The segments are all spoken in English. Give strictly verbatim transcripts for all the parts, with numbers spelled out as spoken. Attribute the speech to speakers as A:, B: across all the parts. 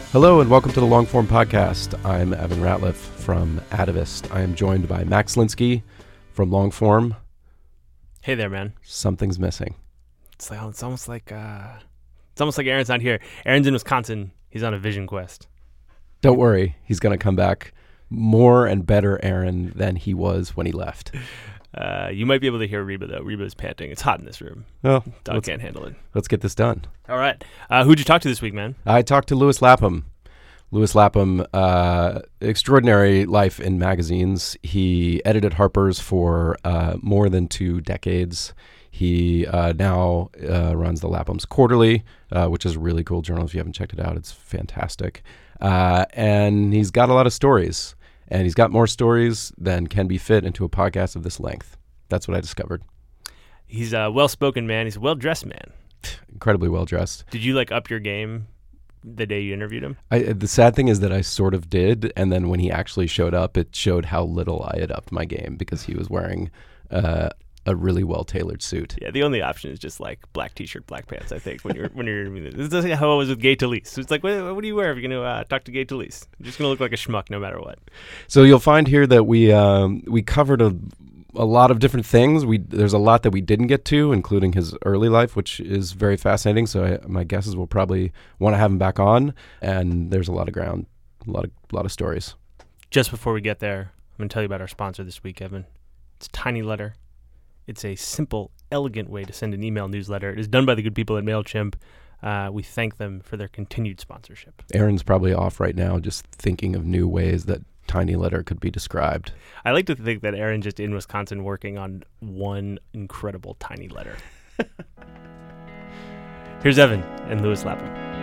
A: Hello and welcome to the Longform Podcast. I'm Evan Ratliff from Atavist. I am joined by Max Linsky from Longform.
B: Hey there, man.
A: Something's missing.
B: It's like it's almost like uh, it's almost like Aaron's not here. Aaron's in Wisconsin. He's on a vision quest.
A: Don't worry, he's going to come back more and better Aaron than he was when he left.
B: Uh, you might be able to hear Reba though. Reba is panting. It's hot in this room.
A: Well,
B: Dog can't handle it.
A: Let's get this done.
B: All right. Uh, who'd you talk to this week, man?
A: I talked to Louis Lapham. Louis Lapham, uh, extraordinary life in magazines. He edited Harper's for uh, more than two decades. He uh, now uh, runs the Lapham's Quarterly, uh, which is a really cool journal. If you haven't checked it out, it's fantastic. Uh, and he's got a lot of stories. And he's got more stories than can be fit into a podcast of this length. That's what I discovered.
B: He's a well-spoken man. He's a well-dressed man.
A: Incredibly well-dressed.
B: Did you like up your game the day you interviewed him?
A: I, the sad thing is that I sort of did, and then when he actually showed up, it showed how little I had upped my game because he was wearing uh, a really well-tailored suit.
B: Yeah, the only option is just like black T-shirt, black pants. I think when you're when you're interviewing this, this is how I was with Gay Talese. So it's like, what, what do you wear if you're going to uh, talk to Gay Talese? You're just going to look like a schmuck no matter what.
A: So you'll find here that we um, we covered a. a lot of different things. We There's a lot that we didn't get to, including his early life, which is very fascinating. So I, my guess is we'll probably want to have him back on. And there's a lot of ground, a lot of a lot of stories.
B: Just before we get there, I'm going to tell you about our sponsor this week, Evan. It's Tiny Letter. It's a simple, elegant way to send an email newsletter. It is done by the good people at MailChimp. Uh, we thank them for their continued sponsorship.
A: Aaron's probably off right now just thinking of new ways that Tiny Letter could be described.
B: I like to think that Aaron's just in Wisconsin working on one incredible Tiny Letter. Here's Evan and Louis Lapham.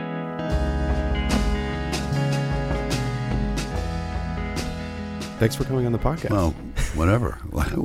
A: Thanks for coming on the podcast.
C: Well, whatever.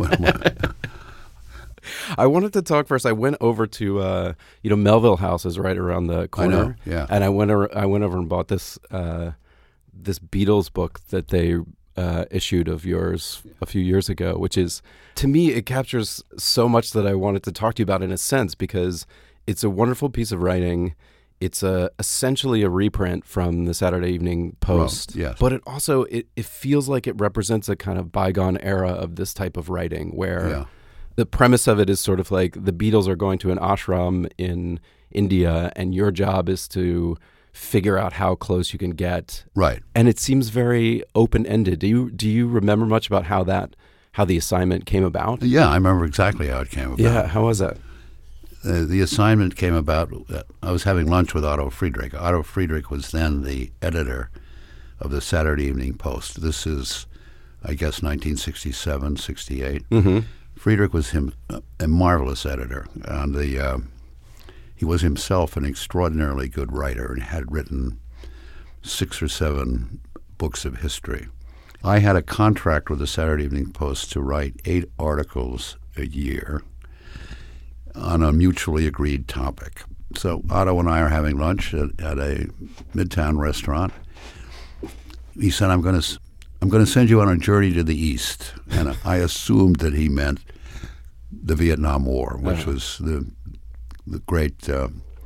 A: I wanted to talk first. I went over to, uh, you know, Melville House is right around the corner.
C: I know, yeah.
A: And I went, ar- I went over and bought this uh, this Beatles book that they uh, issued of yours a few years ago, which is, to me, it captures so much that I wanted to talk to you about in a sense, because it's a wonderful piece of writing. It's a, essentially a reprint from the Saturday Evening Post.
C: Well, yes.
A: But it also, it, it feels like it represents a kind of bygone era of this type of writing where...
C: Yeah.
A: The premise of it is sort of like the Beatles are going to an ashram in India, and your job is to figure out how close you can get.
C: Right.
A: And it seems very open-ended. Do you do you remember much about how that how the assignment came about?
C: Yeah, I remember exactly how it came about.
A: Yeah, how was that?
C: Uh, the assignment came about, uh, I was having lunch with Otto Friedrich. Otto Friedrich was then the editor of the Saturday Evening Post. This is, I guess, nineteen sixty-seven, sixty-eight.
A: Mm-hmm.
C: Friedrich was him a marvelous editor, and the uh, he was himself an extraordinarily good writer and had written six or seven books of history. I had a contract with the Saturday Evening Post to write eight articles a year on a mutually agreed topic. So Otto and I are having lunch at, at a Midtown restaurant. He said, I'm going to I'm going to send you on a journey to the East. And I assumed that he meant the Vietnam War, which uh-huh. was the the great uh,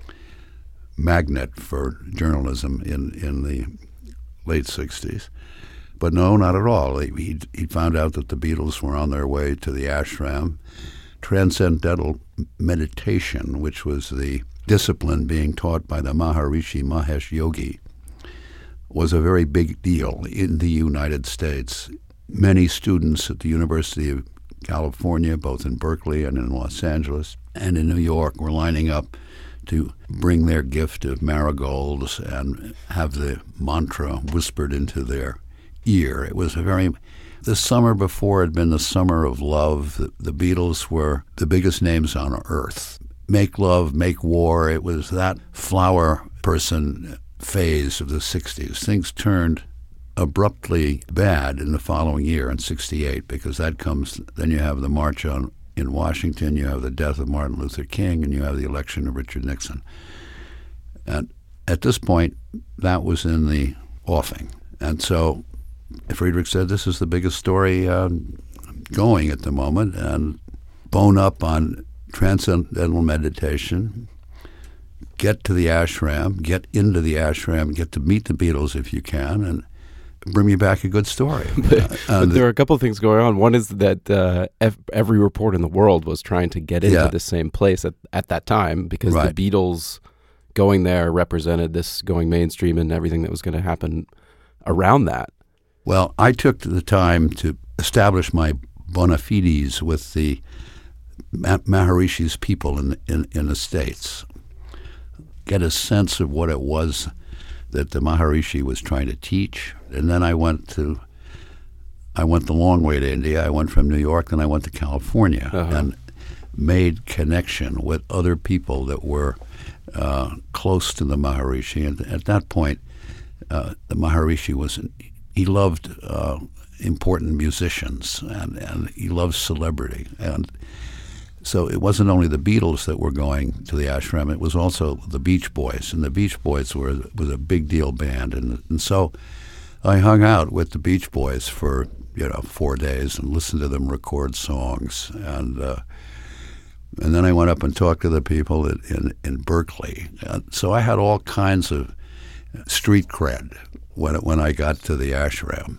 C: magnet for journalism in, in the late sixties. But no, not at all. He he found out that the Beatles were on their way to the ashram. Transcendental meditation, which was the discipline being taught by the Maharishi Mahesh Yogi, was a very big deal in the United States. Many students at the University of California, both in Berkeley and in Los Angeles and in New York, were lining up to bring their gift of marigolds and have the mantra whispered into their ear. It was a very... The summer before had been the summer of love. The, the Beatles were the biggest names on earth. Make love, make war. It was that flower person phase of the sixties. Things turned abruptly bad in the following year, in sixty-eight, because that comes, then you have the march on in Washington, you have the death of Martin Luther King, and you have the election of Richard Nixon. And at this point, that was in the offing. And so Friedrich said, this is the biggest story uh, going at the moment, and bone up on transcendental meditation, get to the ashram, get into the ashram, get to meet the Beatles if you can, and bring me back a good story.
A: but,
C: uh,
A: but there are a couple of things going on. One is that uh, ev- every report in the world was trying to get into
C: Yeah.
A: the same place at, at that time because
C: Right.
A: the Beatles going there represented this going mainstream and everything that was going to happen around that.
C: Well, I took the time to establish my bona fides with the Ma- Maharishi's people in, in, in the States, get a sense of what it was that the Maharishi was trying to teach. And then I went to, I went the long way to India. I went from New York, then I went to California
A: Uh-huh.
C: and made connection with other people that were uh, close to the Maharishi. And at that point, uh, the Maharishi was, he loved uh, important musicians and, and he loved celebrity. And so it wasn't only the Beatles that were going to the ashram, it was also the Beach Boys. And the Beach Boys were was a big deal band. And, and so I hung out with the Beach Boys for, you know, four days and listened to them record songs. And uh, and then I went up and talked to the people in, in, in Berkeley. And so I had all kinds of street cred when, when I got to the ashram.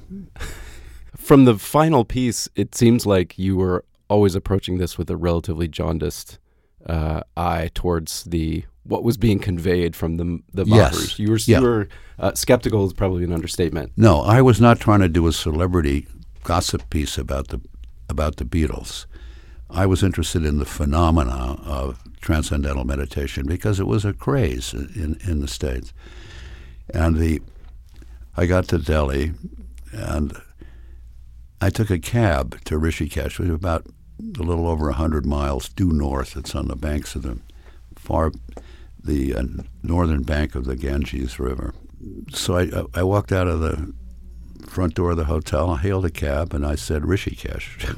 A: From the final piece, it seems like you were always approaching this with a relatively jaundiced uh, eye towards the what was being conveyed from the the
C: Yes.
A: Maharishi. You were,
C: Yeah.
A: you were uh, skeptical is probably an understatement.
C: No, I was not trying to do a celebrity gossip piece about the about the Beatles. I was interested in the phenomena of transcendental meditation because it was a craze in, in the States. And the I got to Delhi, and I took a cab to Rishikesh, which was about a little over one hundred miles due north. It's on the banks of the far, the uh, northern bank of the Ganges River. So I, I walked out of the front door of the hotel, I hailed a cab, and I said, Rishikesh.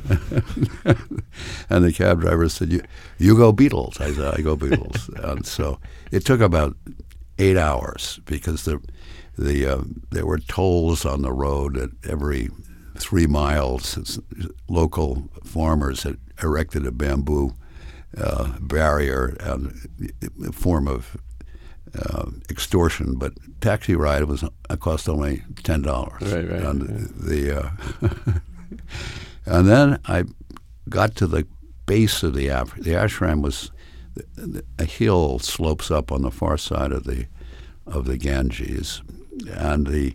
C: And the cab driver said, you, you go Beatles. I said, I go Beatles. And so it took about eight hours because the the uh, there were tolls on the road at every three miles. It's, local farmers had erected a bamboo uh, barrier, and a form of uh, extortion. But taxi ride was uh, cost only ten dollars.
A: Right, right.
C: And
A: yeah.
C: the uh, and then I got to the base of the ashram. The ashram was a hill slopes up on the far side of the of the Ganges, and the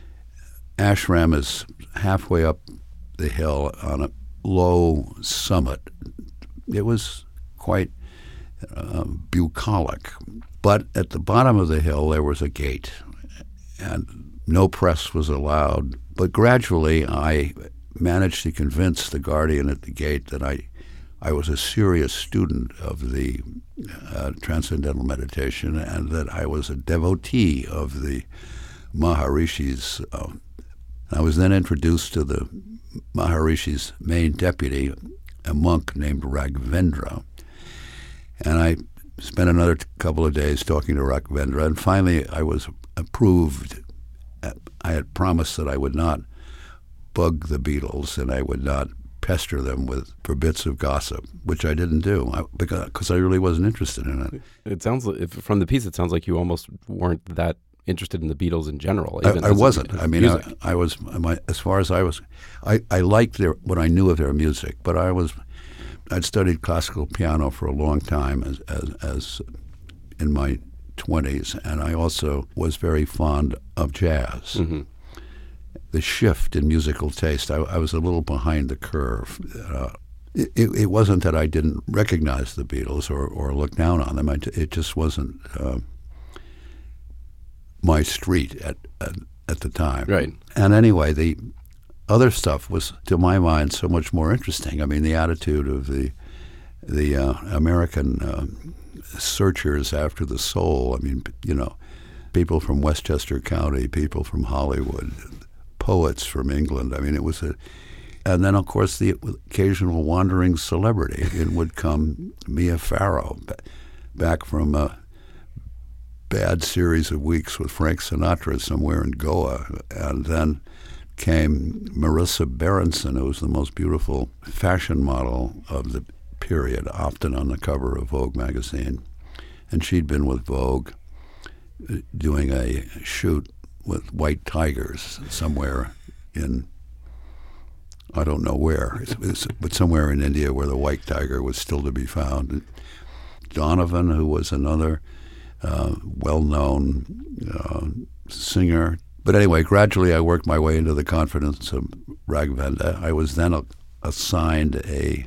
C: ashram is halfway up the hill on a low summit. It was quite uh, bucolic, but at the bottom of the hill there was a gate, and no press was allowed. But gradually, I managed to convince the guardian at the gate that I. I was a serious student of the uh, transcendental meditation, and that I was a devotee of the Maharishi's. Uh, I was then introduced to the Maharishi's main deputy, a monk named Raghvendra, and I spent another t- couple of days talking to Raghvendra, and finally I was approved. I had promised that I would not bug the Beatles, and I would not pester them with for bits of gossip, which I didn't do I, because cause I really wasn't interested in it.
A: It sounds like, if, from the piece, it sounds like you almost weren't that interested in the Beatles in general.
C: I,
A: Even
C: I
A: as a-
C: wasn't.
A: as
C: I mean, I,
A: music.
C: I was my, as far as I was. I, I liked their what I knew of their music, but I was. I'd studied classical piano for a long time as as, as in my twenties, and I also was very fond of jazz.
A: Mm-hmm.
C: The shift in musical taste, I, I was a little behind the curve. Uh, it, it wasn't that I didn't recognize the Beatles or, or look down on them. I, it just wasn't uh, my street at, at at the time.
A: Right.
C: And anyway, the other stuff was, to my mind, so much more interesting. I mean, the attitude of the the uh, American uh, searchers after the soul. I mean, you know, people from Westchester County, people from Hollywood, poets from England. I mean, it was a, and then of course the occasional wandering celebrity. It would come Mia Farrow, back from a bad series of weeks with Frank Sinatra somewhere in Goa, and then came Marissa Berenson, who was the most beautiful fashion model of the period, often on the cover of Vogue magazine. and she'd been with Vogue uh, doing a shoot with white tigers somewhere in, I don't know where, it's, it's, but somewhere in India where the white tiger was still to be found. And Donovan, who was another uh, well-known uh, singer. But anyway, gradually I worked my way into the confidence of Raghvendra. I was then a, assigned a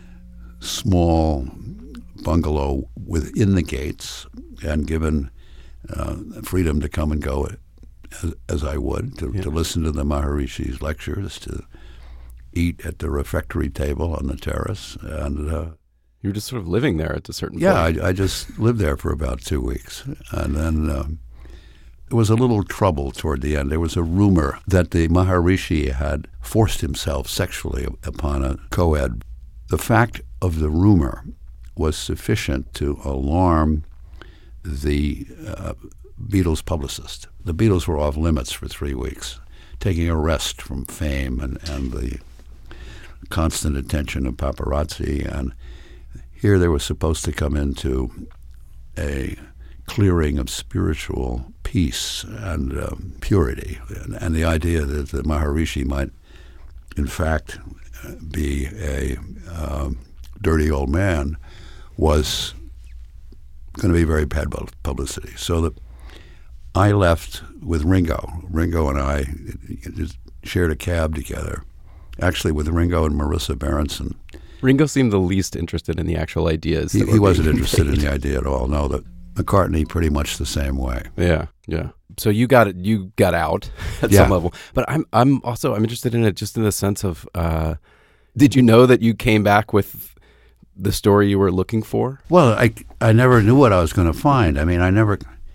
C: small bungalow within the gates and given uh, freedom to come and go as, as I would, to, yeah. to listen to the Maharishi's lectures, to eat at the refectory table on the terrace. And uh,
A: you were just sort of living there at a certain
C: yeah,
A: point.
C: Yeah, I, I just lived there for about two weeks. And then um, there was a little trouble toward the end. There was a rumor that the Maharishi had forced himself sexually upon a co-ed. The fact of the rumor was sufficient to alarm the uh, Beatles publicist. The Beatles were off limits for three weeks, taking a rest from fame and, and the constant attention of paparazzi. And here they were supposed to come into a clearing of spiritual peace and um, purity. And, and the idea that the Maharishi might, in fact, be a um, dirty old man was going to be very bad publicity. So that I left with Ringo. Ringo and I just shared a cab together, actually with Ringo and Marissa Berenson.
A: Ringo seemed the least interested in the actual ideas.
C: He, he wasn't interested in the idea at all. No, that McCartney pretty much the same way.
A: Yeah, yeah. So you got it. You got out at
C: yeah.
A: some level. But I'm, I'm also, I'm interested in it just in the sense of, uh, did you know that you came back with the story you were looking for?
C: Well, I, I never knew what I was going to find. I mean, I never.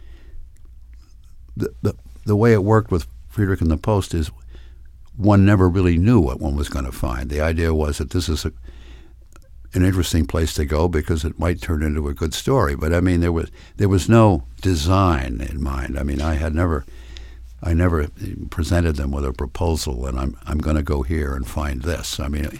C: The, the the way it worked with Friedrich and the Post is one never really knew what one was going to find. The idea was that this is a, an interesting place to go because it might turn into a good story. But I mean, there was there was no design in mind. I mean, I had never, I never presented them with a proposal, and I'm I'm going to go here and find this. I mean,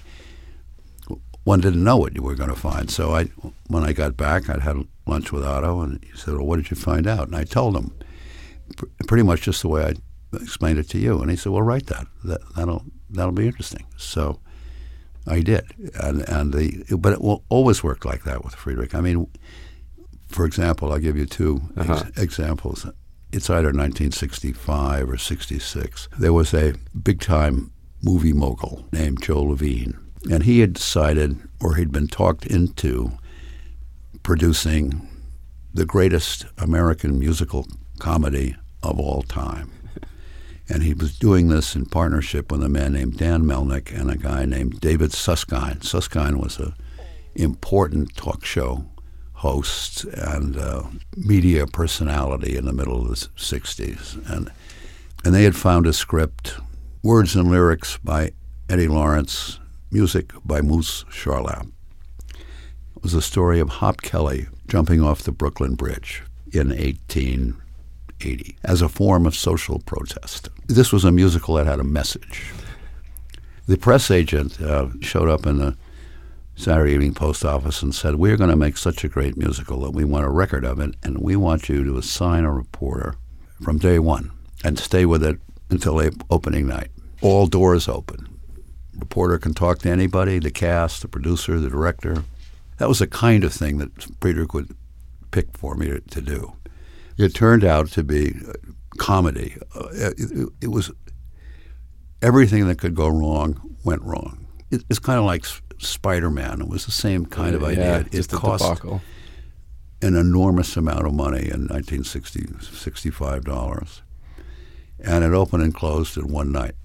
C: one didn't know what you were going to find. So I, when I got back, I'd had lunch with Otto, and he said, "Well, what did you find out?" And I told him pr- pretty much just the way I explained it to you. And he said, "Well, write that. that that'll that'll be interesting." So I did, and and the but it will always work like that with Friedrich. I mean, for example, I'll give you two uh-huh. ex- examples. It's either nineteen sixty-five or sixty-six. There was a big-time movie mogul named Joe Levine, and he had decided, or he'd been talked into, producing the greatest American musical comedy of all time. And he was doing this in partnership with a man named Dan Melnick and a guy named David Susskind. Susskind was an important talk show host and uh, media personality in the middle of the sixties. And, and they had found a script, words and lyrics by Eddie Lawrence, music by Moose Charlap. It was a story of Hop Kelly jumping off the Brooklyn Bridge in eighteen eighty as a form of social protest. This was a musical that had a message. The press agent uh, showed up in the Saturday Evening Post office and said, "We're going to make such a great musical that we want a record of it, and we want you to assign a reporter from day one and stay with it until the opening night. All doors open. Reporter can talk to anybody, the cast, the producer, the director." That was the kind of thing that Friedrich would pick for me to, to do. It turned out to be comedy. Uh, it, it was everything that could go wrong went wrong. It, it's kind of like Spider-Man. It was the same kind of
A: yeah,
C: idea. It,
A: just
C: it cost
A: debacle.
C: an enormous amount of money in nineteen sixty, sixty-five dollars, and it opened and closed in one night.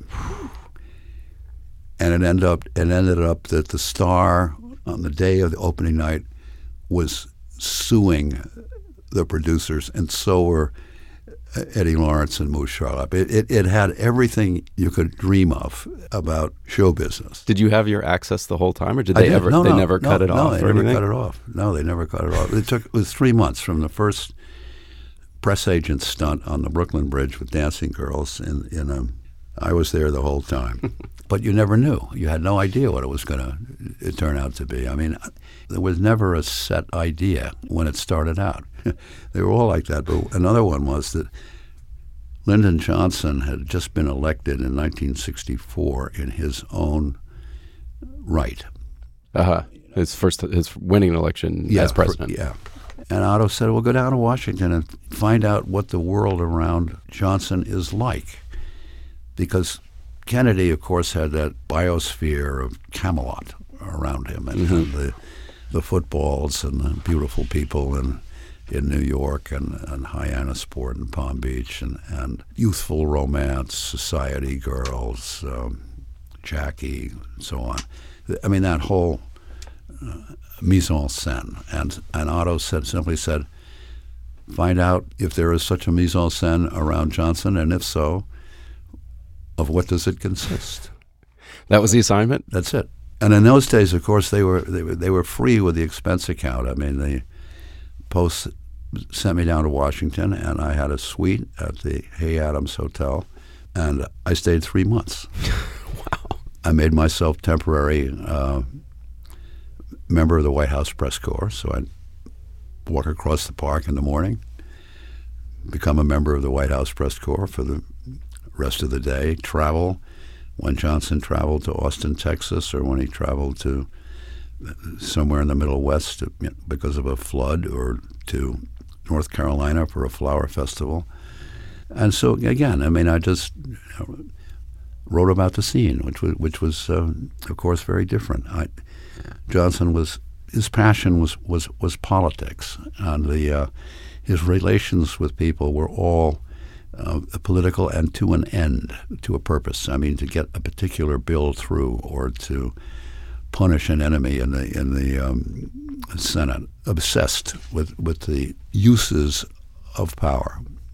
C: And it ended up it ended up that the star on the day of the opening night was suing the producers, and so were Eddie Lawrence and Moose Charlap. It, it it had everything you could dream of about show business.
A: Did you have your access the whole time, or did
C: I
A: they
C: did.
A: ever?
C: No,
A: they
C: no,
A: never
C: no,
A: cut it
C: no,
A: off.
C: they
A: or
C: never
A: anything?
C: cut it off. No, they never cut it off. It took it was three months from the first press agent stunt on the Brooklyn Bridge with dancing girls. In in a, I was there the whole time, but you never knew. You had no idea what it was going to turn out to be. I mean, there was never a set idea when it started out. They were all like that. But another one was that Lyndon Johnson had just been elected in nineteen sixty-four in his own right.
A: Uh-huh. His first, his winning election
C: yeah,
A: as president.
C: For, yeah. And Otto said, well, go down to Washington and find out what the world around Johnson is like. Because Kennedy, of course, had that biosphere of Camelot around him, and, mm-hmm. and the the footballs and the beautiful people in, in New York and, and Hyannisport and Palm Beach and, and youthful romance, society girls, um, Jackie, and so on. I mean, that whole uh, mise en scène. And, and Otto said, simply said, find out if there is such a mise en scène around Johnson, and if so, of what does it consist?
A: That was the assignment?
C: That's it. And in those days, of course, they were they were they were free with the expense account. I mean, the Post sent me down to Washington, and I had a suite at the Hay Adams Hotel, and I stayed three months.
A: Wow!
C: I made myself temporary uh, member of the White House press corps, so I'd walk across the park in the morning, become a member of the White House press corps for the rest of the day, travel. When Johnson traveled to Austin, Texas, or when he traveled to somewhere in the Middle West because of a flood, or to North Carolina for a flower festival. And so, again, I mean, I just you know, wrote about the scene, which was, which was uh, of course, very different. I, Johnson was, his passion was, was, was politics, and the uh, his relations with people were all Uh, political and to an end, to a purpose. I mean, to get a particular bill through, or to punish an enemy in the in the um, Senate. Obsessed with, with the uses of power.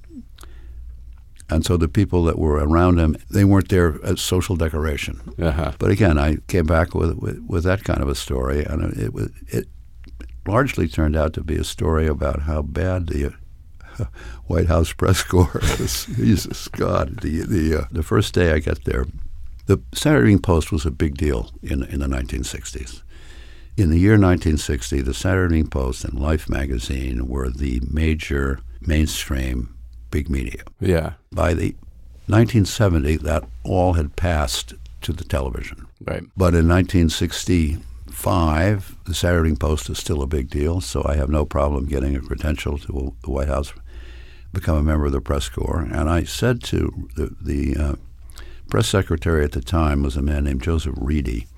C: And so the people that were around him, they weren't there as social decoration.
A: Uh-huh.
C: But again, I came back with, with with that kind of a story, and it was it largely turned out to be a story about how bad the White House press corps is. Jesus God! The the uh, the first day I get there, the Saturday Evening Post was a big deal in in the nineteen sixties. In the year nineteen sixty, the Saturday Evening Post and Life magazine were the major mainstream big media.
A: Yeah.
C: By the nineteen seventy, that all had passed to the television.
A: Right.
C: But in nineteen sixty-five, the Saturday Evening Post is still a big deal, so I have no problem getting a credential to the White House, become a member of the press corps. And I said to the, the uh, press secretary at the time was a man named Joseph Reedy,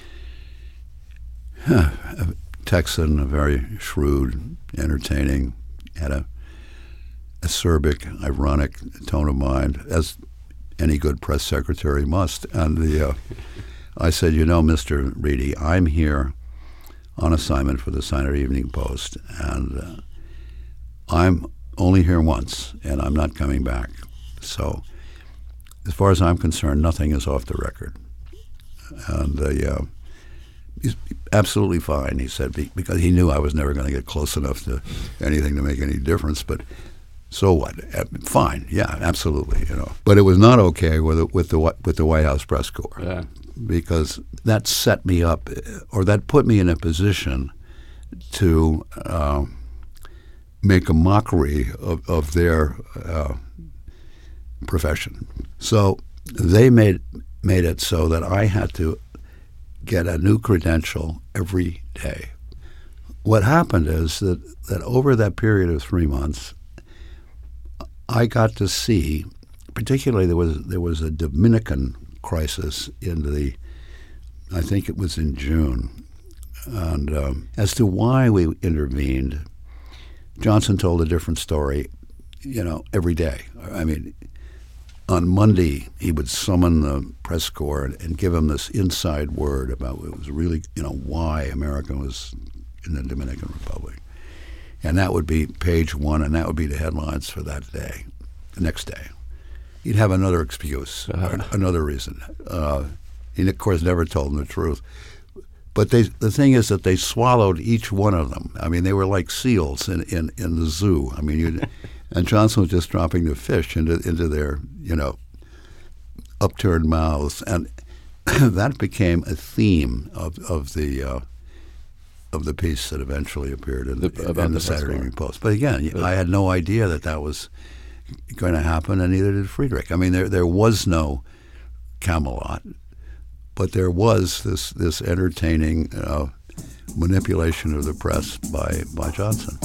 C: a Texan, a very shrewd, entertaining, had a acerbic, ironic tone of mind, as any good press secretary must. And the uh, I said, you know, Mister Reedy, I'm here on assignment for the Saturday Evening Post, and uh, I'm only here once, and I'm not coming back. So as far as I'm concerned, nothing is off the record. And uh, uh, he's absolutely fine, he said, because he knew I was never going to get close enough to anything to make any difference. But so what? Fine, yeah, absolutely, you know. But it was not okay with the, with the with the White House press corps,
A: yeah.
C: because that set me up, or that put me in a position to uh, make a mockery of, of their uh, profession. So they made made it so that I had to get a new credential every day. What happened is that, that over that period of three months, I got to see, particularly there was there was a Dominican crisis in the, I think it was in June, and um, as to why we intervened, Johnson told a different story, you know, every day. I mean, on Monday he would summon the press corps and, and give them this inside word about it was really, you know, why America was in the Dominican Republic. And that would be page one, and that would be the headlines for that day. The next day, he'd have another excuse, uh-huh. another reason. Uh, he, of course, never told them the truth. But they, the thing is that they swallowed each one of them. I mean, they were like seals in, in, in the zoo. I mean, you'd, and Johnson was just dropping the fish into into their, you know, upturned mouths, and that became a theme of of the uh, of the piece that eventually appeared in,
A: The-
C: in,
A: about
C: in the
A: the press
C: Saturday
A: corps.
C: Evening Post. But again,
A: The-
C: I had no idea that that was going to happen, and neither did Friedrich. I mean, there there was no Camelot, but there was this this entertaining uh, manipulation of the press by by Johnson.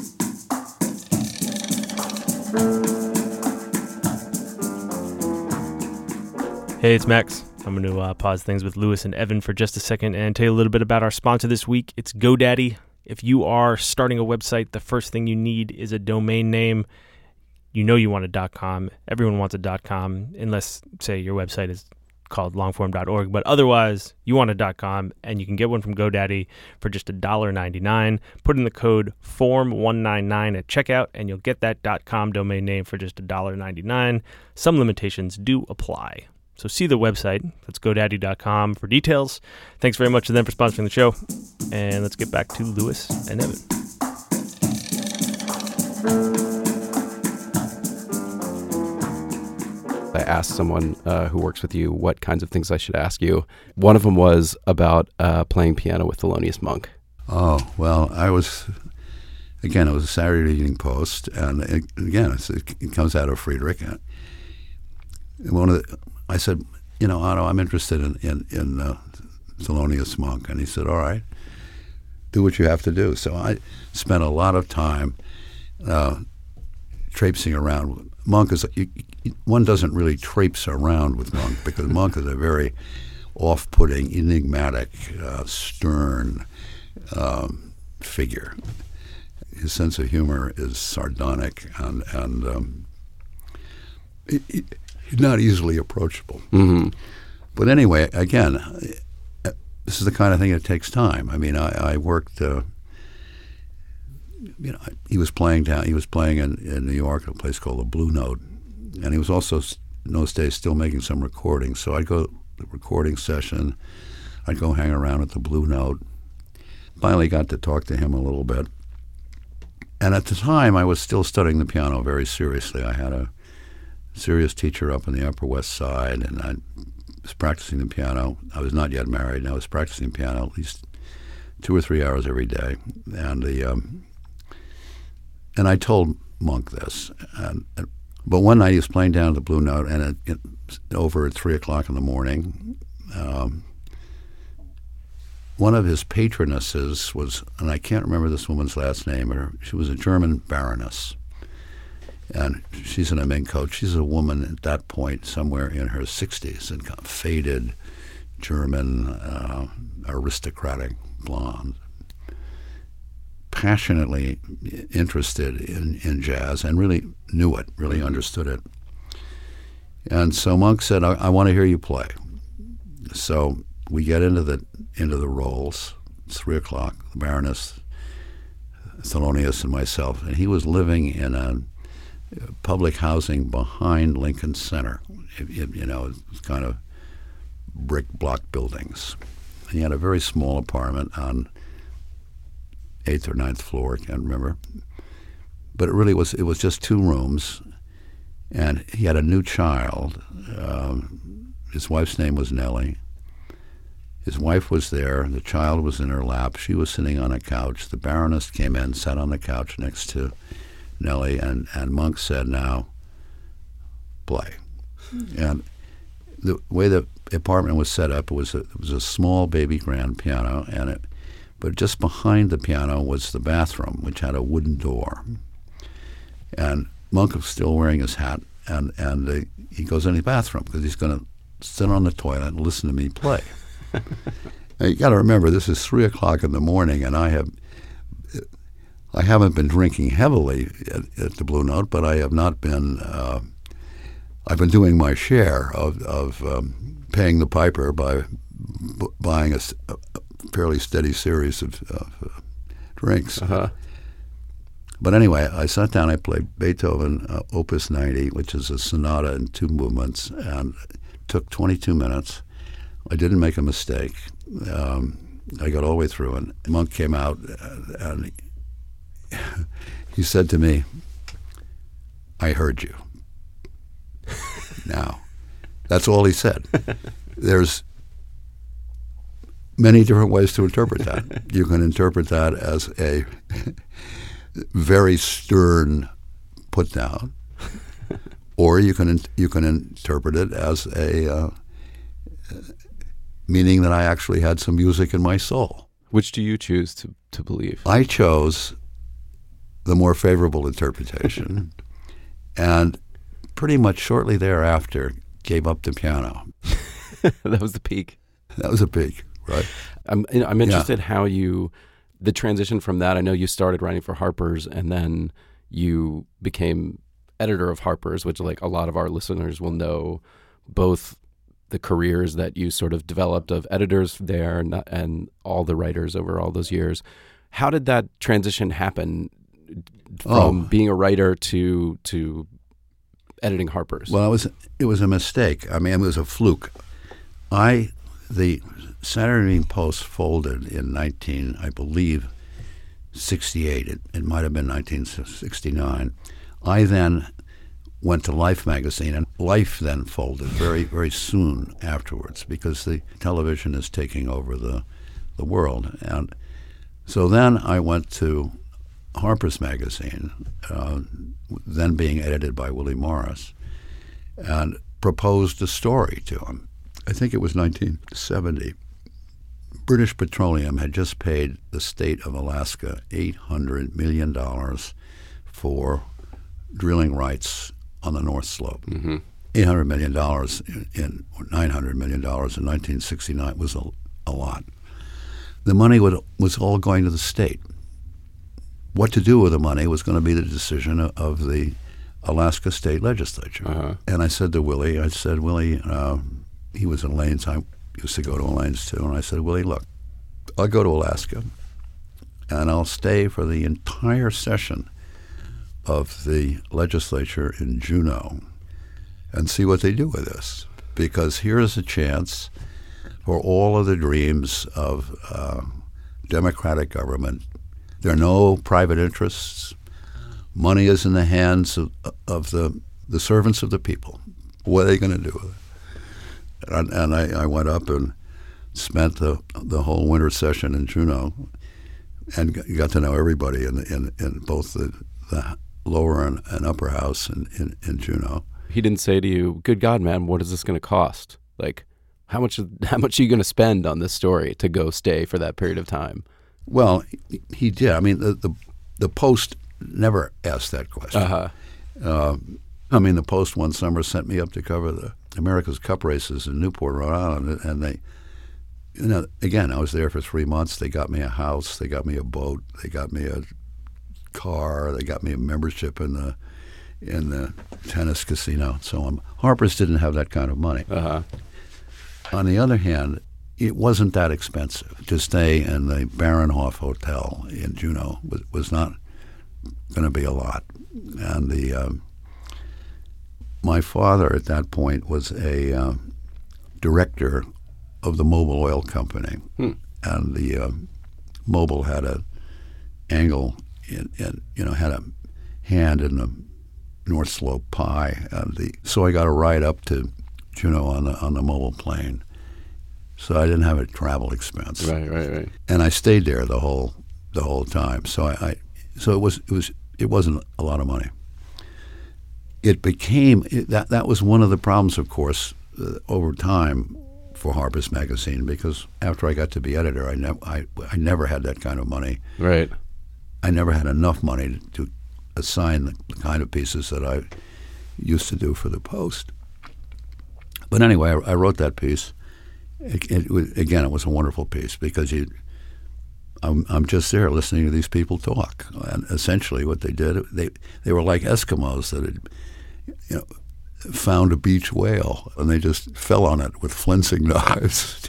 B: Hey, it's Max. I'm going to uh, pause things with Lewis and Evan for just a second and tell you a little bit about our sponsor this week. It's GoDaddy. If you are starting a website, the first thing you need is a domain name. You know you want a .com. Everyone wants a .com, unless, say, your website is called longform dot org. But otherwise, you want a .com, and you can get one from GoDaddy for just one dollar and ninety-nine cents. Put in the code form one ninety-nine at checkout, and you'll get that .com domain name for just one dollar and ninety-nine cents. Some limitations do apply. So see the website. That's GoDaddy dot com for details. Thanks very much to them for sponsoring the show. And let's get back to Lewis and Evan.
A: I asked someone uh, who works with you what kinds of things I should ask you. One of them was about uh, playing piano with Thelonious Monk.
C: Oh, well, I was, again, it was a Saturday Evening Post, and it, again, it's, it comes out of Friedrich. And one of the, I said, you know, Otto, I'm interested in, in, in uh, Thelonious Monk. And he said, all right, do what you have to do. So I spent a lot of time uh, traipsing around. Monk is, you, one doesn't really traipse around with Monk because Monk is a very off-putting, enigmatic, uh, stern um, figure. His sense of humor is sardonic and, and um, it, it, he's not easily approachable.
A: Mm-hmm.
C: But anyway, again, this is the kind of thing that takes time. I mean, I, I worked. Uh, you know, he was playing down. He was playing in, in New York at a place called the Blue Note, and he was also in those days still making some recordings. So I'd go to the recording session. I'd go hang around at the Blue Note. Finally, got to talk to him a little bit. And at the time, I was still studying the piano very seriously. I had a serious teacher up in the Upper West Side, and I was practicing the piano. I was not yet married, and I was practicing piano at least two or three hours every day. And the um, and I told Monk this. And, and, but one night he was playing down at the Blue Note, and it, it, over at three o'clock in the morning, um, one of his patronesses was, and I can't remember this woman's last name, or she was a German baroness. And she's an Ming coach. She's a woman at that point, somewhere in her sixties, and kind of faded, German, uh, aristocratic blonde, passionately interested in, in jazz, and really knew it, really understood it. And so Monk said, I, I want to hear you play. So we get into the into the rolls. It's three o'clock. The Baroness, Thelonious, and myself. And he was living in a public housing behind Lincoln Center. It, it, you know, it's kind of brick block buildings. And he had a very small apartment on eighth or ninth floor. I can't remember. But it really was. It was just two rooms, and he had a new child. Um, his wife's name was Nellie. His wife was there. The child was in her lap. She was sitting on a couch. The Baroness came in, sat on the couch next to Nellie, and, and Monk said, now, play. Mm-hmm. And the way the apartment was set up, it was a, it was a small baby grand piano, and it, but just behind the piano was the bathroom, which had a wooden door. And Monk was still wearing his hat, and, and uh, he goes in the bathroom because he's going to sit on the toilet and listen to me play. Now, you got to remember, this is three o'clock in the morning, and I have I haven't been drinking heavily at, at the Blue Note, but I have not been. Uh, I've been doing my share of of um, paying the piper by b- buying a, a fairly steady series of, of uh, drinks.
A: Uh-huh.
C: But anyway, I sat down. I played Beethoven uh, Opus ninety, which is a sonata in two movements, and it took twenty-two minutes. I didn't make a mistake. Um, I got all the way through, and Monk came out, uh, and he, he said to me, I heard you. Now, that's all he said. There's many different ways to interpret that. You can interpret that as a very stern put down, or you can you can interpret it as a uh, meaning that I actually had some music in my soul.
A: Which do you choose to, to believe?
C: I chose the more favorable interpretation, and pretty much shortly thereafter gave up the piano.
A: That was the peak.
C: That was a peak, right?
A: I'm you know, I'm interested yeah. how you the transition from that. I know you started writing for Harper's, and then you became editor of Harper's, which like a lot of our listeners will know both the careers that you sort of developed of editors there and, and all the writers over all those years. How did that transition happen from oh. being a writer to to editing Harper's?
C: Well, it was it was a mistake. I mean, it was a fluke. I the Saturday Evening Post folded in nineteen, I believe, sixty-eight. It, it might have been nineteen sixty-nine. I then went to Life magazine, and Life then folded very, very soon afterwards because the television is taking over the the world. And so then I went to Harper's Magazine, uh, then being edited by Willie Morris, and proposed a story to him. I think it was nineteen seventy. British Petroleum had just paid the state of Alaska eight hundred million dollars for drilling rights on the North Slope.
A: Mm-hmm.
C: eight hundred million dollars in, in or nine hundred million dollars in nineteen sixty-nine was a, a lot. The money would, was all going to the state. What to do with the money was going to be the decision of, of the Alaska State Legislature.
A: Uh-huh.
C: And I said to Willie, I said, Willie, uh, he was in Elaine's. I used to go to Elaine's too. And I said, Willie, look, I'll go to Alaska, and I'll stay for the entire session of the legislature in Juneau and see what they do with this. Because here is a chance for all of the dreams of uh, democratic government. There are no private interests. Money is in the hands of, of the the servants of the people. What are they going to do with it? And, and I, I went up and spent the the whole winter session in Juneau, and got to know everybody in in, in both the, the lower and, and upper house in, in, in Juneau.
A: He didn't say to you, "Good God, man, what is this going to cost? Like, how much how much are you going to spend on this story to go stay for that period of time?"
C: Well, he, he did. I mean, the, the the Post never asked that question.
A: Uh-huh.
C: Uh, I mean, the Post one summer sent me up to cover the America's Cup races in Newport, Rhode Island, and they, you know, again, I was there for three months. They got me a house, they got me a boat, they got me a car, they got me a membership in the in the tennis casino, and so on. Harper's didn't have that kind of money.
A: Uh-huh.
C: On the other hand, it wasn't that expensive to stay in the Baronhof Hotel in Juneau. Was, was not going to be a lot, and the um, my father at that point was a uh, director of the Mobil Oil Company,
A: hmm.
C: and the uh, Mobil had a angle in, in you know had a hand in the North Slope pie, and the so I got a ride up to Juneau on the on the Mobil plane. So I didn't have a travel expense.
A: Right, right, right.
C: And I stayed there the whole the whole time. So I, I so it was it was it wasn't a lot of money. It became it, that that was one of the problems, of course, uh, over time for Harper's Magazine, because after I got to be editor, I never I, I never had that kind of money.
A: Right.
C: I never had enough money to, to assign the, the kind of pieces that I used to do for the Post. But anyway, I, I wrote that piece. It, it was, again, it was a wonderful piece because you, I'm, I'm just there listening to these people talk, and essentially what they did, they they were like Eskimos that had, you know, found a beach whale, and they just fell on it with flensing knives,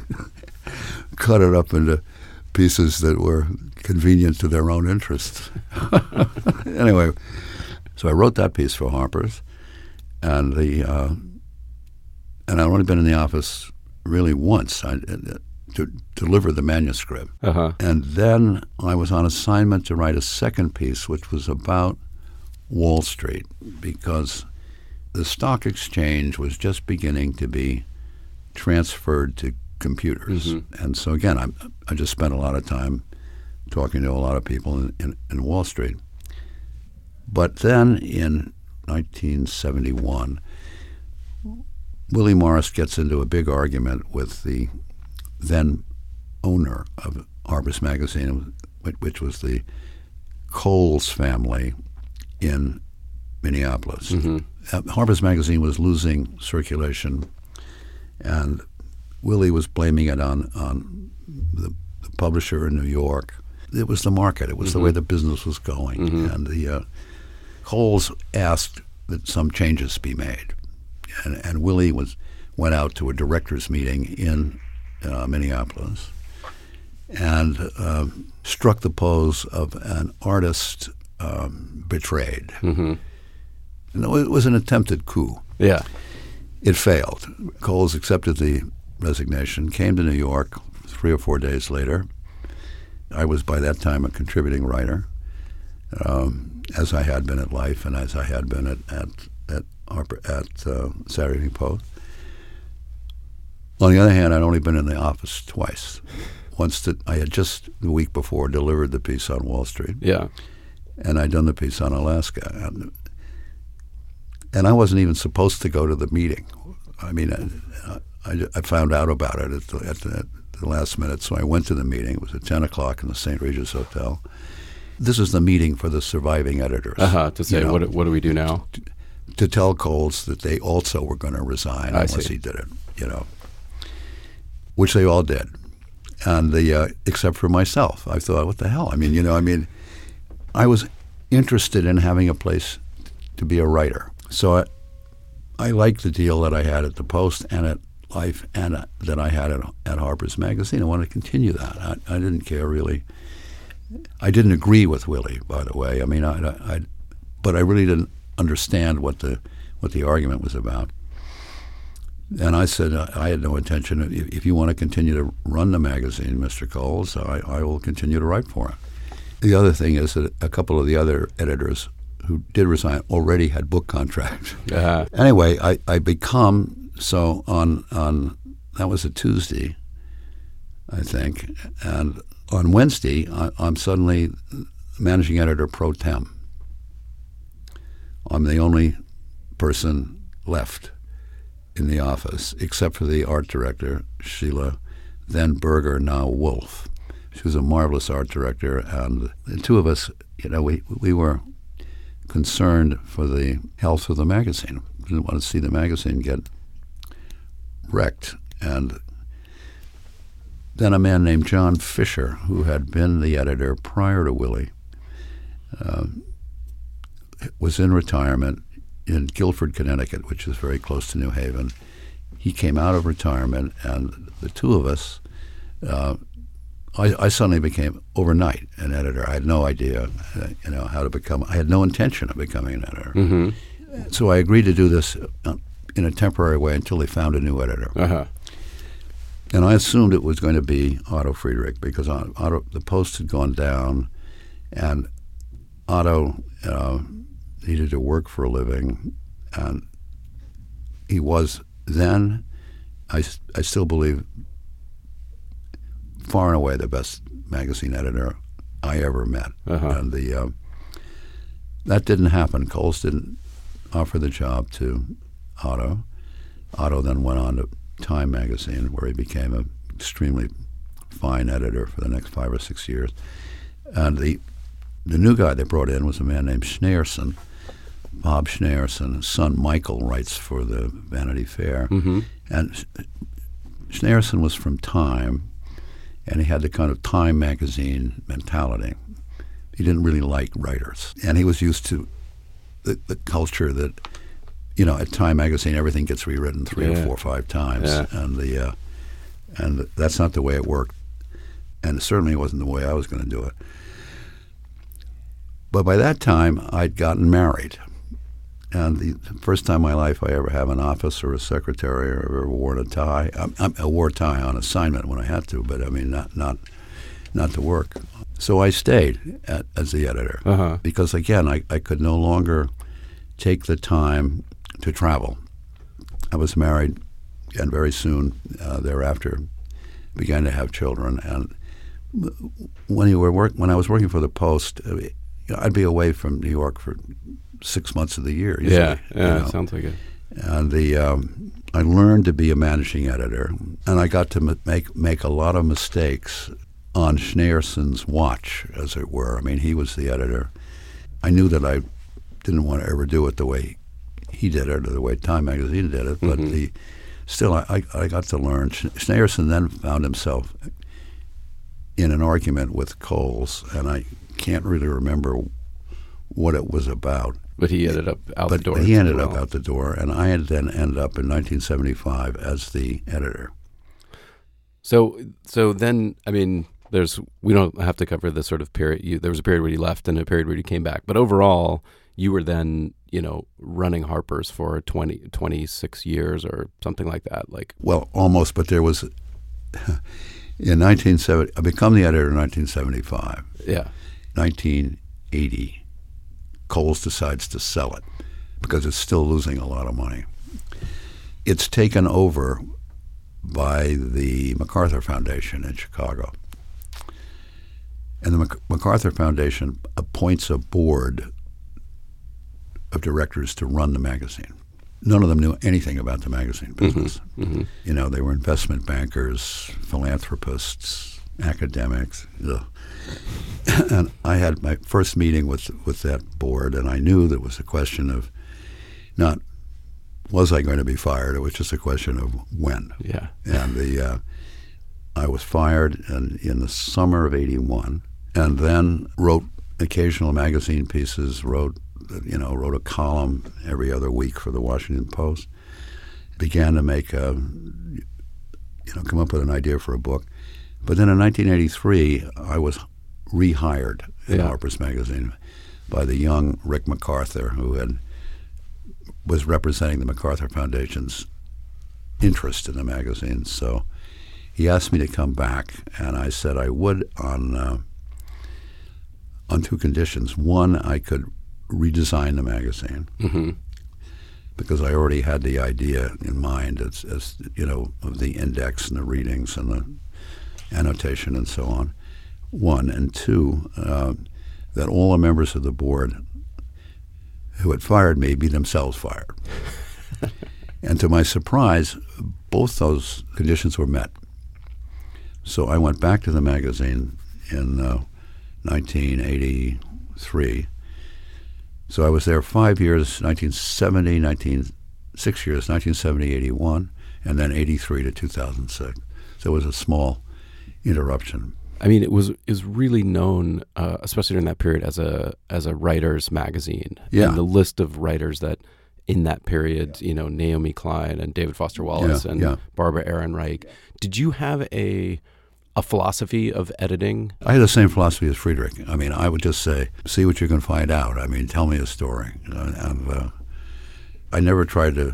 C: cut it up into pieces that were convenient to their own interests. Anyway, so I wrote that piece for Harper's, and the uh, and I'd only been in the office really once I, uh, to deliver the manuscript.
A: Uh-huh.
C: And then I was on assignment to write a second piece, which was about Wall Street, because the stock exchange was just beginning to be transferred to computers.
A: Mm-hmm.
C: And so again, I I just spent a lot of time talking to a lot of people in, in, in Wall Street. But then in nineteen seventy-one, Willie Morris gets into a big argument with the then owner of Harper's Magazine, which was the Coles family in Minneapolis.
A: Mm-hmm.
C: Uh, Harper's Magazine was losing circulation, and Willie was blaming it on, on the, the publisher in New York. It was the market. It was mm-hmm. the way the business was going.
A: Mm-hmm.
C: And the uh, Coles asked that some changes be made. And, and Willie was went out to a directors meeting in uh, Minneapolis and uh, struck the pose of an artist um, betrayed.
A: Mm-hmm.
C: No, it was an attempted coup.
A: Yeah.
C: It failed. Coles accepted the resignation, came to New York three or four days later. I was by that time a contributing writer, um, as I had been at Life and as I had been at at at, Harper, at uh, Saturday Evening Post. On the other hand, I'd only been in the office twice. Once that I had just the week before delivered the piece on Wall Street.
A: Yeah.
C: And I'd done the piece on Alaska. And, and I wasn't even supposed to go to the meeting. I mean, I, I, I found out about it at the, at, the, at the last minute, so I went to the meeting. It was at ten o'clock in the Saint Regis Hotel. This is the meeting for the surviving editors.
A: Uh-huh, to say,
C: you know,
A: what, what do we do now?
C: To, to tell Coles that they also were going to resign
A: I
C: unless
A: see.
C: he did it, you know, which they all did. And the uh, except for myself. I thought, what the hell? I mean, you know, I mean, I was interested in having a place to be a writer. So I, I liked the deal that I had at the Post and at Life and uh, that I had at, at Harper's Magazine. I wanted to continue that. I, I didn't care really. I didn't agree with Willie, by the way. I mean, I, I, I, but I really didn't understand what the what the argument was about. And I said, uh, I had no intention. If, if you want to continue to run the magazine, Mister Coles, I, I will continue to write for it. The other thing is that a couple of the other editors who did resign already had book contracts.
A: Uh-huh.
C: Anyway, I, I become, so on, on, that was a Tuesday, I think, and on Wednesday, I, I'm suddenly managing editor pro tem. I'm the only person left in the office, except for the art director, Sheila, then Berger, now Wolf. She was a marvelous art director, and the two of us, you know, we we were concerned for the health of the magazine. We didn't want to see the magazine get wrecked. And then a man named John Fisher, who had been the editor prior to Willie, uh, was in retirement in Guilford, Connecticut, which is very close to New Haven. He came out of retirement, and the two of us, uh, I, I suddenly became overnight an editor. I had no idea, uh, you know, how to become. I had no intention of becoming an editor.
A: Mm-hmm.
C: So I agreed to do this uh, in a temporary way until they found a new editor.
A: Uh-huh.
C: And I assumed it was going to be Otto Friedrich because Otto, the Post had gone down, and Otto uh, needed to work for a living, and he was then, I, I still believe, far and away the best magazine editor I ever met.
A: Uh-huh.
C: And the uh, that didn't happen. Coles didn't offer the job to Otto. Otto then went on to Time magazine, where he became an extremely fine editor for the next five or six years. And the the new guy they brought in was a man named Schneerson. Bob Schneerson. His son Michael writes for the Vanity Fair.
A: Mm-hmm.
C: And Schneerson was from Time, and he had the kind of Time magazine mentality. He didn't really like writers. And he was used to the, the culture that, you know, at Time magazine, everything gets rewritten three
A: yeah.
C: or four or five times.
A: Yeah.
C: And the uh, and that's not the way it worked. And it certainly wasn't the way I was going to do it. But by that time, I'd gotten married. And the first time in my life I ever have an office or a secretary or ever wore a tie. I, I wore a tie on assignment when I had to, but I mean, not not not to work. So I stayed at, as the editor
A: Uh-huh.
C: because, again, I, I could no longer take the time to travel. I was married, and very soon uh, thereafter began to have children. And when you were work, when I was working for the Post, uh, you know, I'd be away from New York for six months of the year. Usually,
A: yeah, yeah,
C: you know.
A: Sounds like it.
C: And the um, I learned to be a managing editor, and I got to m- make make a lot of mistakes on Schneerson's watch, as it were. I mean, he was the editor. I knew that I didn't want to ever do it the way he did it or the way Time Magazine did it, but
A: Mm-hmm.
C: the still I, I, I got to learn. Schneerson then found himself in an argument with Coles, and I can't really remember what it was about.
A: But he ended up out
C: But,
A: the door.
C: but he
A: as
C: ended
A: well.
C: up out the door, and I had then ended up in nineteen seventy-five as the editor.
A: So, so then, I mean, there's we don't have to cover the sort of period. You, there was a period where you left and a period where you came back. But overall, you were then, you know, running Harper's for twenty, twenty-six years or something like that. Like,
C: Well, almost, but there was in nineteen seventy. I become the editor in nineteen seventy-five.
A: yeah,
C: nineteen eighty, Coles decides to sell it because it's still losing a lot of money. It's taken over by the MacArthur Foundation in Chicago. And the Mac- MacArthur Foundation appoints a board of directors to run the magazine. None of them knew anything about the magazine business.
A: mm-hmm.
C: You know, they were investment bankers, philanthropists, academics. Ugh. And I had my first meeting with with that board, and I knew that it was a question of not was I going to be fired, it was just a question of when.
A: yeah,
C: And the uh, I was fired in, in the summer of eighty-one, and then wrote occasional magazine pieces, wrote you know wrote a column every other week for the Washington Post, began to make a, you know come up with an idea for a book. But then in nineteen eighty-three, I was rehired in
A: Yeah.
C: Harper's Magazine by the young Rick MacArthur, who had was representing the MacArthur Foundation's interest in the magazine. So he asked me to come back, and I said I would on uh, on two conditions. One, I could redesign the magazine
A: mm-hmm.
C: because I already had the idea in mind as, as you know of the index and the readings and the annotation and so on. One, and two, uh, that all the members of the board who had fired me be themselves fired. And to my surprise, both those conditions were met. So I went back to the magazine in uh, nineteen eighty-three. So I was there five years, nineteen seventy, nineteen, six years, nineteen seventy, eighty-one, and then eighty-three to two thousand six. So it was a small interruption.
A: I mean, it was it was really known, uh, especially during that period, as a as a writers' magazine.
C: Yeah.
A: And the list of writers that in that period, you know, Naomi Klein and David Foster Wallace
C: Yeah,
A: and
C: yeah.
A: Barbara Ehrenreich. Did you have a a philosophy of editing?
C: I had the same philosophy as Friedrich. I mean, I would just say, see what you can find out. I mean, tell me a story. And, and uh, I never tried to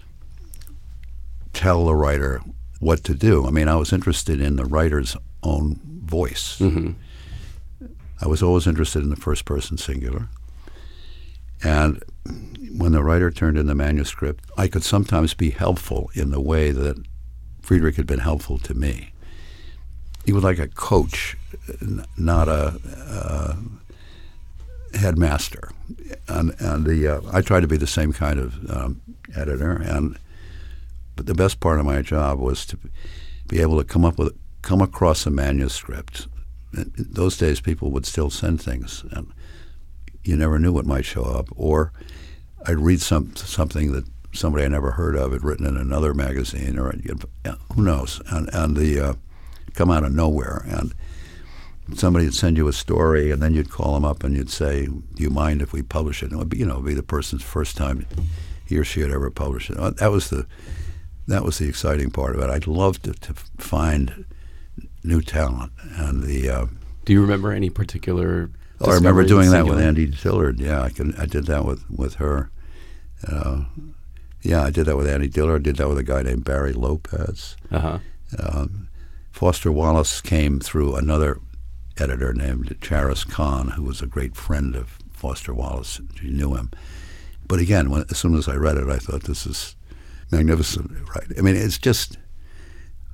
C: tell the writer what to do. I mean, I was interested in the writer's own voice.
A: Mm-hmm.
C: I was always interested in the first person singular. And when the writer turned in the manuscript, I could sometimes be helpful in the way that Friedrich had been helpful to me. He was like a coach, n- not a uh, headmaster. And, and the uh, I tried to be the same kind of um, editor. And but the best part of my job was to be able to come up with come across a manuscript. In those days, people would still send things, and you never knew what might show up. Or I'd read some something that somebody I never heard of had written in another magazine, or you know, who knows, and and the uh, come out of nowhere, and somebody would send you a story, and then you'd call them up and you'd say, "Do you mind if we publish it?" And it would be, you know, it'd be the person's first time he or she had ever published it. That was the that was the exciting part of it. I'd love to, to find new talent, and the. Uh,
A: Do you remember any particular?
C: Oh, I remember doing that with
A: singular?
C: Andy Dillard. Yeah, I can. I did that with with her. Uh, yeah, I did that with Andy Dillard. I did that with a guy named Barry Lopez.
A: Uh-huh.
C: Um, Foster Wallace came through another editor named Charis Khan, who was a great friend of Foster Wallace. She knew him. But again, when, as soon as I read it, I thought, this is magnificent. Right? I mean, it's just,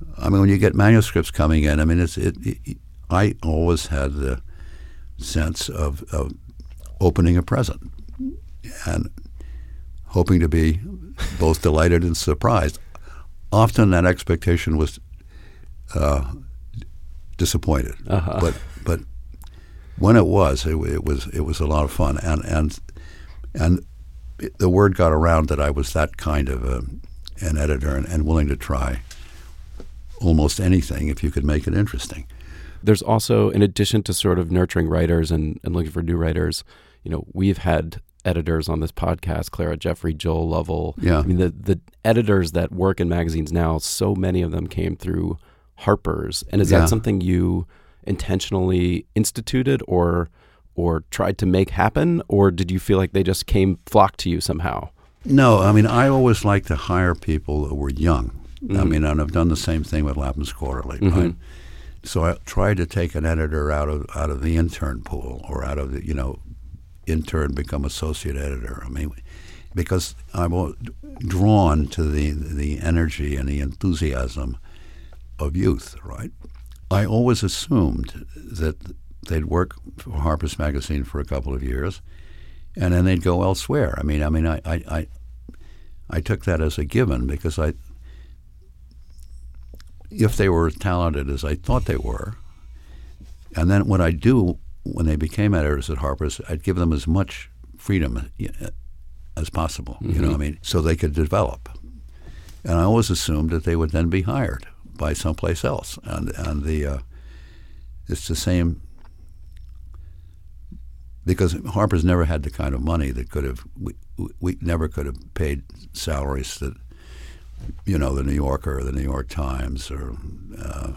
C: I mean, when you get manuscripts coming in, I mean, it's it. it I always had the sense of, of opening a present and hoping to be both delighted and surprised. Often that expectation was uh, disappointed,
A: uh-huh.
C: but but when it was, it, it was it was a lot of fun, and and and it, the word got around that I was that kind of a, an editor and, and willing to try almost anything if you could make it interesting.
A: There's also, in addition to sort of nurturing writers and, and looking for new writers, you know, we've had editors on this podcast, Clara Jeffrey, Joel Lovell.
C: Yeah.
A: I mean, the, the editors that work in magazines now, so many of them came through Harper's. And is
C: Yeah.
A: that something you intentionally instituted or or tried to make happen? Or did you feel like they just came, flocked to you somehow?
C: No, I mean, I always like to hire people who were young.
A: Mm-hmm.
C: I mean, and I've done the same thing with Lapham's Quarterly,
A: Mm-hmm.
C: right? So I tried to take an editor out of out of the intern pool, or out of the, you know, intern become associate editor. I mean, because I'm drawn to the the energy and the enthusiasm of youth, right? I always assumed that they'd work for Harper's Magazine for a couple of years, and then they'd go elsewhere. I mean, I mean, I I, I, I took that as a given because I. If they were as talented as I thought they were, and then what I'd do when they became editors at Harper's, I'd give them as much freedom as possible, mm-hmm. you know what I mean, so they could develop. And I always assumed that they would then be hired by someplace else. And and the uh, it's the same, because Harper's never had the kind of money that could have, we, we never could have paid salaries that, you know, the New Yorker or the New York Times or uh,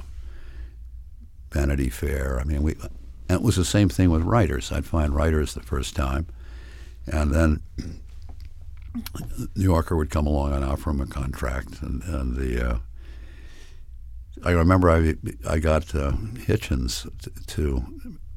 C: Vanity Fair. I mean, we, and it was the same thing with writers. I'd find writers the first time, and then New Yorker would come along and offer them a contract. And, and the uh, I remember I I got uh, Hitchens to, to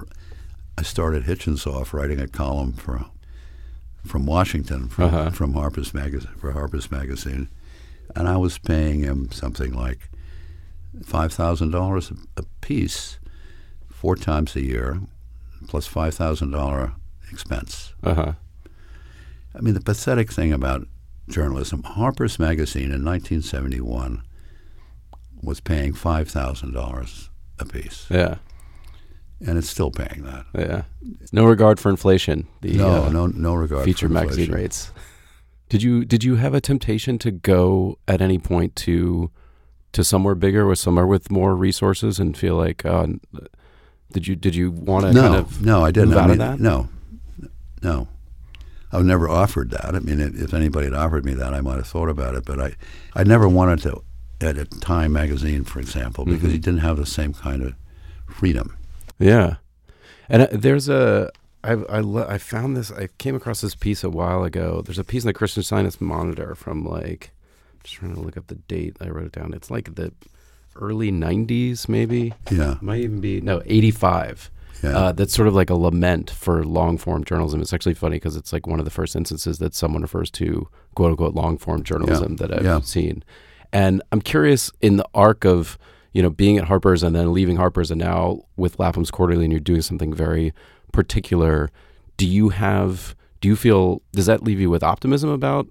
C: I started Hitchens off writing a column for from Washington from
A: uh-huh.
C: from Harper's Magazine for Harper's Magazine. And I was paying him something like five thousand dollars a piece, four times a year, plus five thousand dollar expense.
A: Uh-huh.
C: I mean, the pathetic thing about journalism: Harper's Magazine in nineteen seventy-one was paying five thousand dollars a piece.
A: Yeah,
C: and it's still paying that.
A: Yeah, no regard for inflation. The,
C: no,
A: uh,
C: no, no regard
A: feature
C: for inflation.
A: magazine rates. Did you did you have a temptation to go at any point to to somewhere bigger or somewhere with more resources and feel like uh, did you did you want to
C: no,
A: kind of
C: no I didn't
A: move out
C: I mean,
A: of that?
C: no no I was never offered that. I mean, if anybody had offered me that, I might have thought about it, but I I never wanted to edit Time magazine, for example, because
A: mm-hmm.
C: you didn't have the same kind of freedom.
A: Yeah, and uh, there's a I I, le- I found this. I came across this piece a while ago. There's a piece in the Christian Scientist Monitor from like, I'm just trying to look up the date. I wrote it down. It's like the early nineties, maybe.
C: Yeah,
A: it might even be no eighty-five.
C: Yeah.
A: Uh, that's sort of like a lament for long form journalism. It's actually funny because it's like one of the first instances that someone refers to quote unquote long form journalism
C: yeah.
A: that I've
C: yeah.
A: seen. And I'm curious, in the arc of you know being at Harper's and then leaving Harper's and now with Lapham's Quarterly, and you're doing something very particular, do you have do you feel does that leave you with optimism about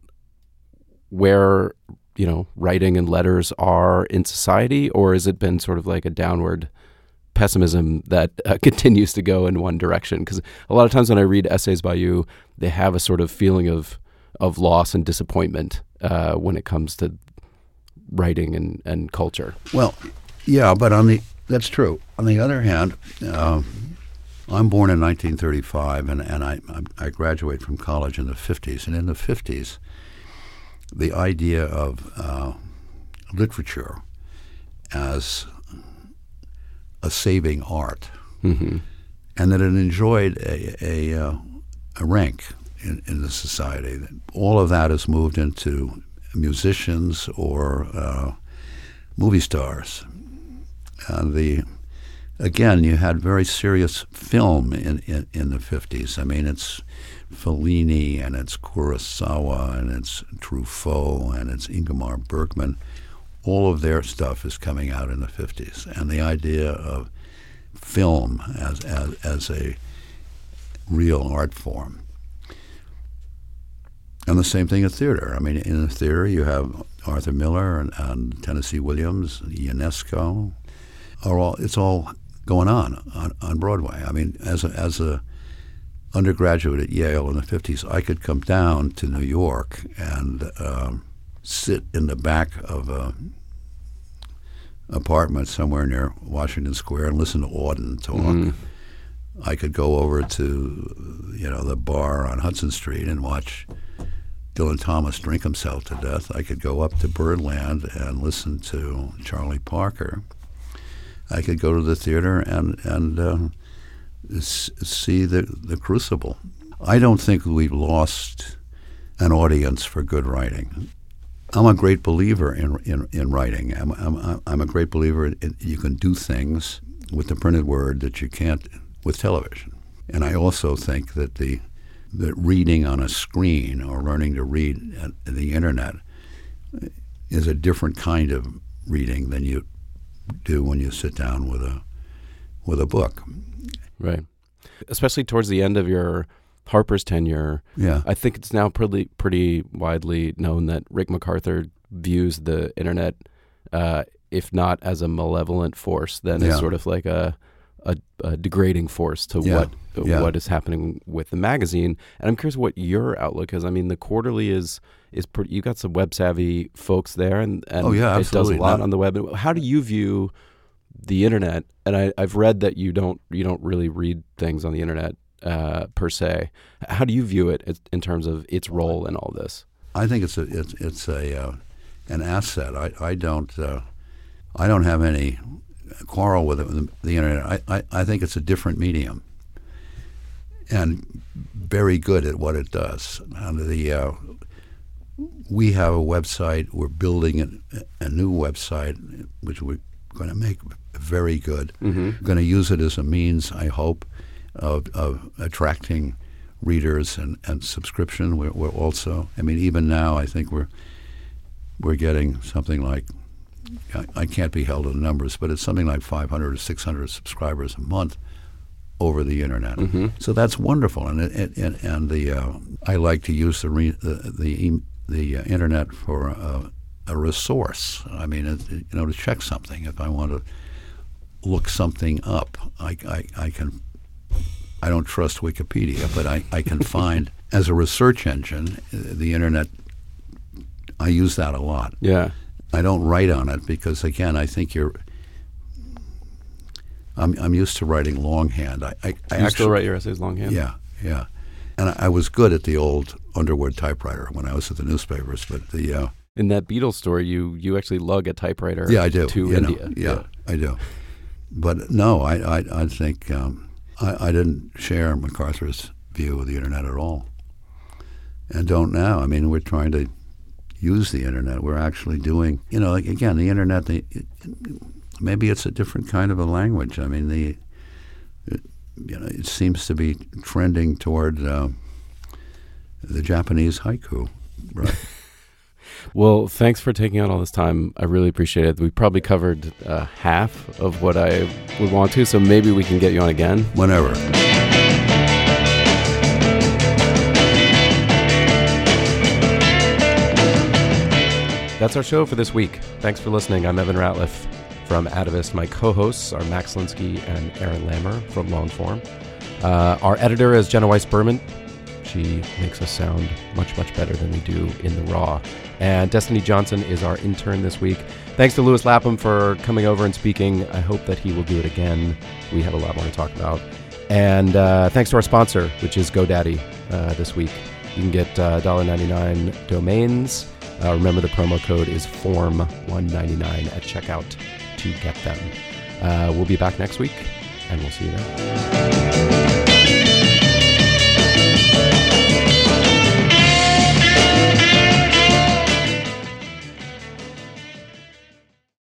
A: where you know writing and letters are in society, or has it been sort of like a downward pessimism that uh, continues to go in one direction? Because a lot of times when I read essays by you, they have a sort of feeling of of loss and disappointment uh, when it comes to writing and, and culture.
C: Well, yeah, but on the that's true. On the other hand, uh, I'm born in nineteen thirty-five, and, and I, I graduate from college in the fifties. And in the fifties, the idea of uh, literature as a saving art,
A: mm-hmm.
C: and that it enjoyed a a, uh, a rank in, in the society. All of that has moved into musicians or uh, movie stars. And the again, you had very serious film in, in, in the fifties. I mean, it's Fellini and it's Kurosawa and it's Truffaut and it's Ingmar Bergman. all of their stuff is coming out in the fifties, and the idea of film as as, as a real art form. And the same thing at theater. I mean, in the theater you have Arthur Miller and, and Tennessee Williams, Ionesco, are all. It's all going on, on on Broadway. I mean, as a as a undergraduate at Yale in the fifties, I could come down to New York and um, sit in the back of a apartment somewhere near Washington Square and listen to Auden talk. Mm. I could go over to, you know, the bar on Hudson Street and watch Dylan Thomas drink himself to death. I could go up to Birdland and listen to Charlie Parker. I could go to the theater and and uh, s- see the the Crucible. I don't think we've lost an audience for good writing. I'm a great believer in in, in writing. I'm, I'm I'm a great believer in, in you can do things with the printed word that you can't with television. And I also think that the that reading on a screen or learning to read at the internet is a different kind of reading than you do when you sit down with a with a book.
A: Right. Especially towards the end of your Harper's tenure.
C: Yeah.
A: I think it's now pretty pretty widely known that Rick MacArthur views the internet, uh, if not as a malevolent force, then
C: yeah.
A: as sort of like a a, a degrading force to
C: yeah.
A: what
C: yeah.
A: what is happening with the magazine. And I'm curious what your outlook is. I mean, the Quarterly is is pretty. You got some web savvy folks there, and, and
C: oh, yeah,
A: it does a lot
C: no.
A: on the web. How do you view the internet? And I, I've read that you don't you don't really read things on the internet uh, per se. How do you view it in terms of its role in all this?
C: I think it's a it's it's a uh, an asset. I I don't uh, I don't have any quarrel with it, with the internet. I, I, I think it's a different medium and very good at what it does. And the uh, we have a website. We're building a, a new website, which we're going to make very good. Mm-hmm. We're going to use it as a means, I hope, of, of attracting readers and, and subscription. We're, we're also, I mean, even now, I think we're we're getting something like, I, I can't be held to the numbers, but it's something like five hundred or six hundred subscribers a month over the internet. Mm-hmm. So that's wonderful, and it, it, and the uh, I like to use the re, the the, the uh, internet for uh, a resource. I mean, it, it, you know, to check something. If I want to look something up, I, I, I can. I don't trust Wikipedia, but I, I can find as a research engine the internet. I use that a lot.
A: Yeah.
C: I don't write on it because, again, I think you're. I'm I'm used to writing longhand. I, I, I
A: you
C: actually,
A: still write your essays longhand?
C: Yeah, yeah. And I, I was good at the old Underwood typewriter when I was at the newspapers, but the. Uh,
A: In that Beatles story, you you actually lug a typewriter.
C: Yeah, I do.
A: To
C: you
A: India.
C: Know, yeah, yeah, I do. But no, I I, I think um, I, I didn't share MacArthur's view of the internet at all, and don't now. I mean, we're trying to use the internet. We're actually doing, you know, like, again, the internet, the, it, maybe it's a different kind of a language. I mean, the it, you know, it seems to be trending toward uh, the Japanese haiku, right?
A: Well, thanks for taking out all this time. I really appreciate it. We probably covered uh, half of what I would want to, so maybe we can get you on again.
C: Whenever.
A: That's our show for this week. Thanks for listening. I'm Evan Ratliff from Atavist. My co-hosts are Max Linsky and Aaron Lammer from Longform. Uh, our editor is Jenna Weiss-Berman. She makes us sound much, much better than we do in the raw. And Destiny Johnson is our intern this week. Thanks to Louis Lapham for coming over and speaking. I hope that he will do it again. We have a lot more to talk about. And uh, thanks to our sponsor, which is GoDaddy uh, this week. You can get uh, one dollar ninety-nine domains. Uh, remember, the promo code is form one ninety-nine at checkout to get them. Uh, we'll be back next week, and we'll see you then.